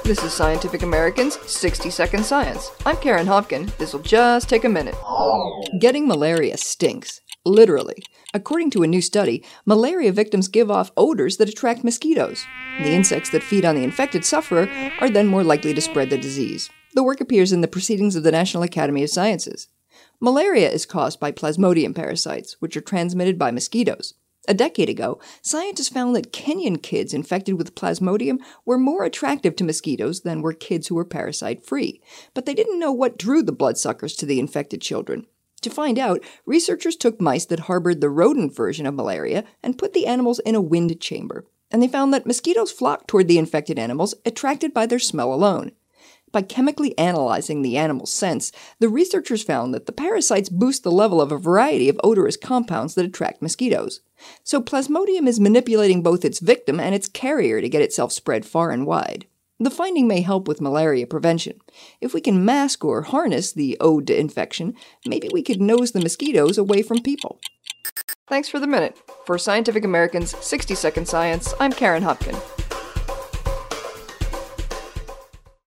This is Scientific American's 60-Second Science. I'm Karen Hopkin. This'll just take a minute. Getting malaria stinks. Literally. According to a new study, malaria victims give off odors that attract mosquitoes. The insects that feed on the infected sufferer are then more likely to spread the disease. The work appears in the Proceedings of the National Academy of Sciences. Malaria is caused by Plasmodium parasites, which are transmitted by mosquitoes. A decade ago, scientists found that Kenyan kids infected with Plasmodium were more attractive to mosquitoes than were kids who were parasite-free, but they didn't know what drew the bloodsuckers to the infected children. To find out, researchers took mice that harbored the rodent version of malaria and put the animals in a wind chamber, and they found that mosquitoes flocked toward the infected animals, attracted by their smell alone. By chemically analyzing the animal's scents, the researchers found that the parasites boost the level of a variety of odorous compounds that attract mosquitoes. So Plasmodium is manipulating both its victim and its carrier to get itself spread far and wide. The finding may help with malaria prevention. If we can mask or harness the ode to infection, maybe we could nose the mosquitoes away from people. Thanks for the minute. For Scientific American's 60-Second Science, I'm Karen Hopkin.